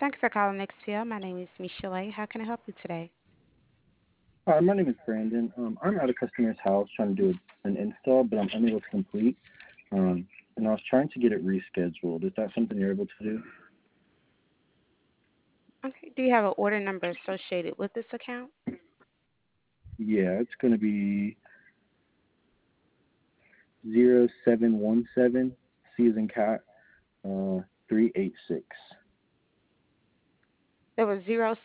Thanks for calling XPL. My name is Michelle. How can I help you today? Hi, my name is Brandon. I'm at a customer's house trying to do an install, but I'm unable to complete. And I was trying to get it rescheduled. Is that something you're able to do? Okay. Do you have an order number associated with this account? Yeah, it's going to be 0717 C as in cat 386. There was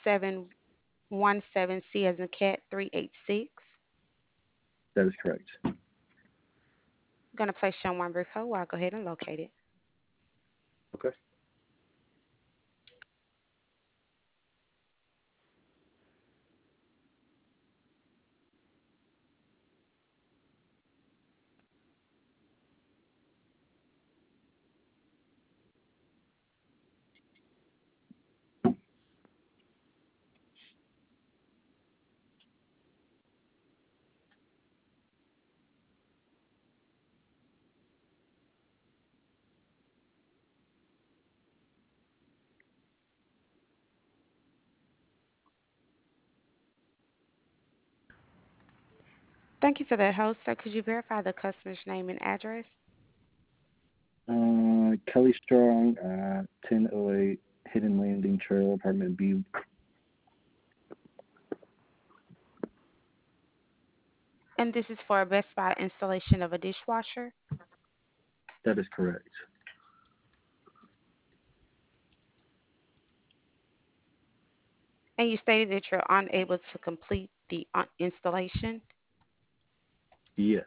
0717C as in cat 386. That is correct. I'm going to place you on one brief hold while I go ahead and locate it. Okay. Thank you for that, host. Sir, could you verify the customer's name and address? Kelly Strong at 1008 Hidden Landing Trail, apartment B. And this is for a Best Buy installation of a dishwasher. That is correct. And you stated that you're unable to complete the installation. Yes.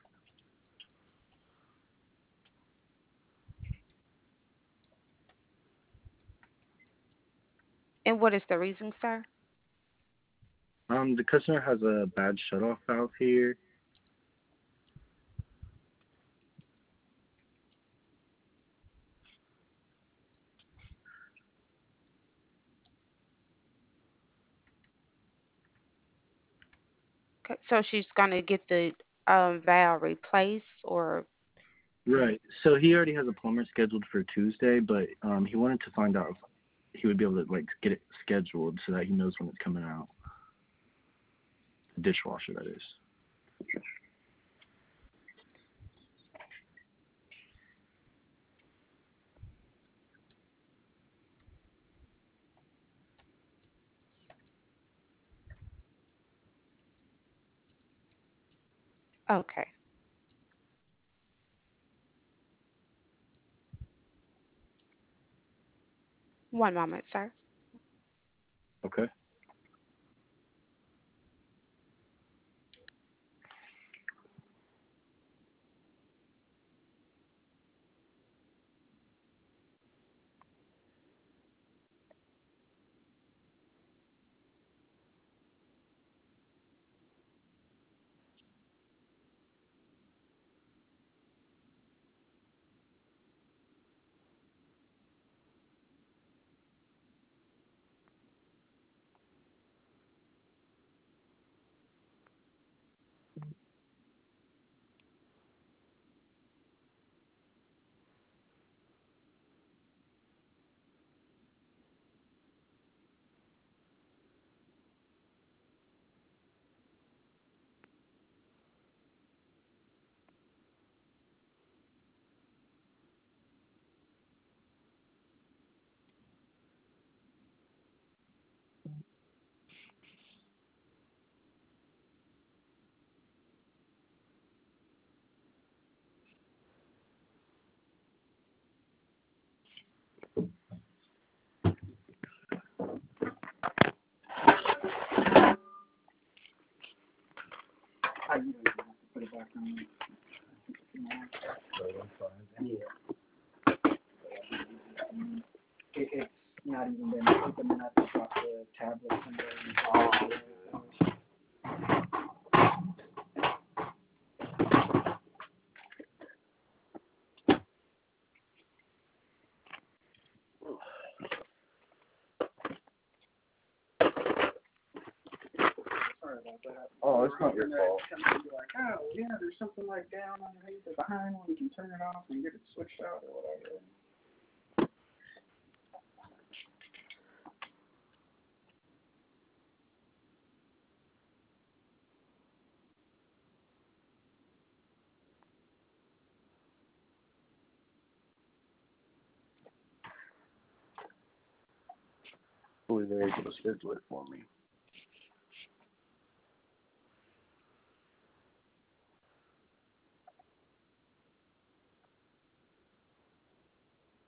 And what is the reason, sir? The customer has a bad shutoff valve here. Okay, so she's going to get the valve replaced, or Right. So he already has a plumber scheduled for Tuesday, but he wanted to find out if he would be able to like get it scheduled so that he knows when it's coming out. The dishwasher, that is. okay. One moment, sir. Okay. Oh, it's not your fault. hopefully they're able to schedule it for me.